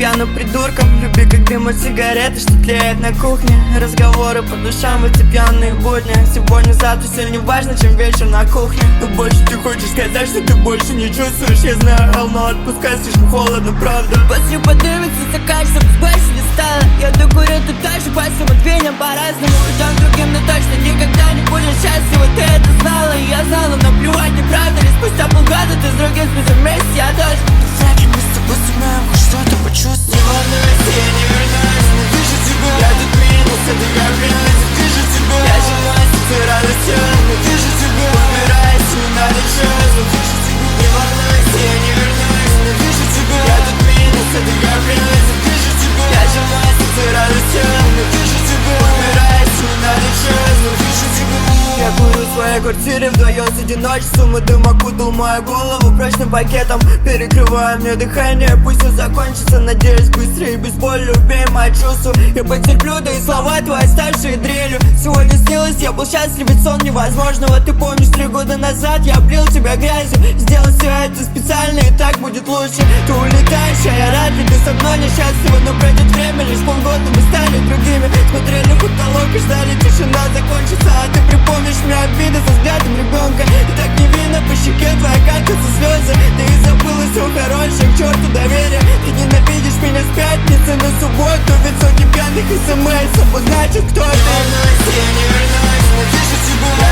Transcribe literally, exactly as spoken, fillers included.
пьяным придурком. Люби, как дым от сигареты, что тлеет на кухне. Разговоры по душам в эти пьяные будни. Сегодня, завтра, все не важно, чем вечер на кухне. Но больше ты хочешь сказать, что ты больше не чувствуешь. Я знаю, Эл, но отпускай слишком холодно, правда. После подымется закат, чтобы больше не стало. Я докурю, ты тоже, пальцем отвинем по-разному. Идем другим, но точно никогда не будешь счастлива. Ты это знала, и я знала, но плевать, не правда ли? Спустя полгода ты с другим спишь вместе, я тоже. Знаки, мы с тобой сумеем хоть что-то почувствовать. Не волнуйся, я не вернусь, но вижу тебя. Я тут минус, это как реальность, вижу тебя. Я же носит ты радостью, но вижу тебя. Умираюсь, не надо чувств, но вижу тебя. Не волнуйся, я не вернусь, но вижу тебя. Я тут минус, это как реальность, вижу тебя. Я же носит ты радостью, но вижу тебя. Умираюсь, не надо чувств, но вижу тебя. Я курю в своей квартире вдвоем с одиночеством, и дым окутал мою голову прочным пакетом, перекрывая мне дыхание. Пусть все закончится, надеюсь, быстрее и без боли. Убей мои чувства, я потерплю, да и слова твои ставшие дрелью. Сегодня снилось, я был счастлив, ведь сон невозможного. Ты помнишь, три года назад я облил тебя грязью. Сделал все это специально, и так будет лучше. Ты улетаешь, а я рад, ведь ты со мной несчастлива. Но пройдет время, лишь полгода мы стали другими. Смотрели в потолок и ждали, тишина закончится. А ты припомнишь мне обиды со взглядом ребенка. И так невинно по щеке твоя катятся слезы. Ты и забыла все хорошее, к черту доверие. Ты ненавидишь меня с пятницы на субботу, ведь сотни пьяных смс обозначат, кто ты. Не волнуйся, я не вернусь, но вижу тебя.